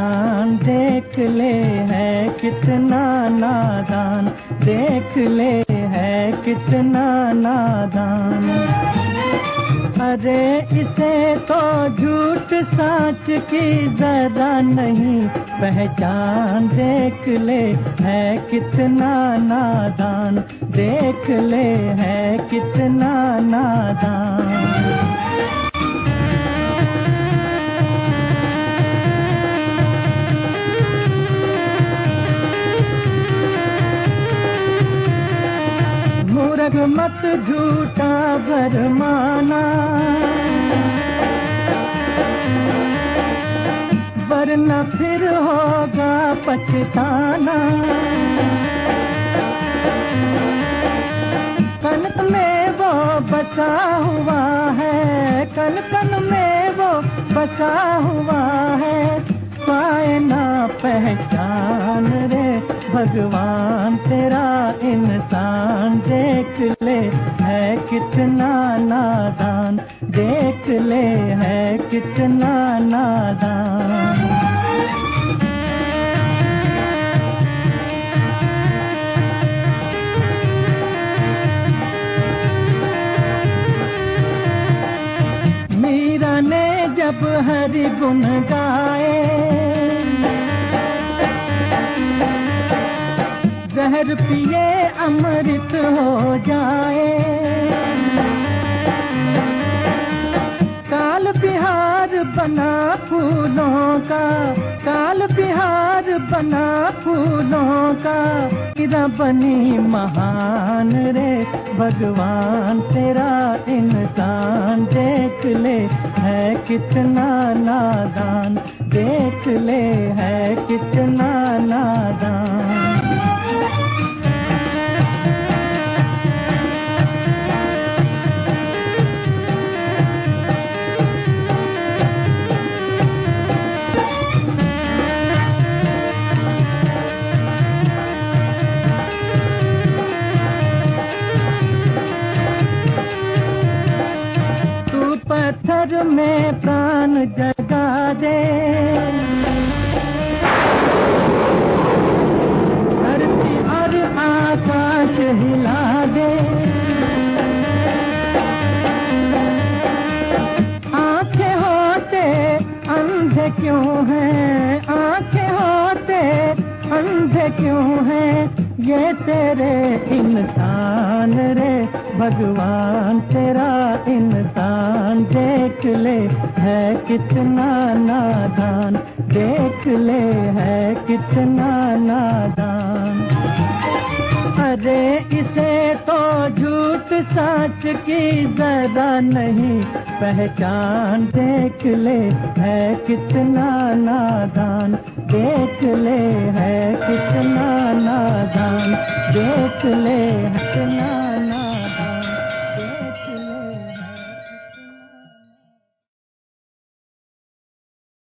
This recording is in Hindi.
पहचान, देख ले है कितना नादान, देख ले है कितना नादान। अरे इसे तो झूठ साच की जरा नहीं पहचान, देख ले है कितना नादान, देख ले है कितना नादान। मूर्ख मत झूठा भरमाना, वरना फिर होगा पछताना। कन में वो बसा हुआ है, कन कन में वो बसा हुआ है, पाए ना पहचान रे भगवान तेरा इंसान, देख ले है कितना नादान, देख ले है कितना नादान। मीरा ने जब हरि गुण गाए, जहर पिए अमृत हो जाए। काल बिहार बना फूलों का, काल बिहार बना फूलों का, हीरा बनी महान रे भगवान तेरा इंसान, देख ले है कितना नादान, देख ले है कितना नादान। पत्थर में प्राण जगा दे, धरती और आकाश हिला दे। आंखें होते अंधे क्यों हैं, आंखें होते अंधे क्यों हैं, ये तेरे इंसान रे भगवान तेरा इंसान, देख ले है कितना नादान, देख ले है कितना नादान। अरे इसे तो झूठ साच की जरा नहीं पहचान, देख ले है कितना नादान, देख ले है कितना नादान, देख ले है कितना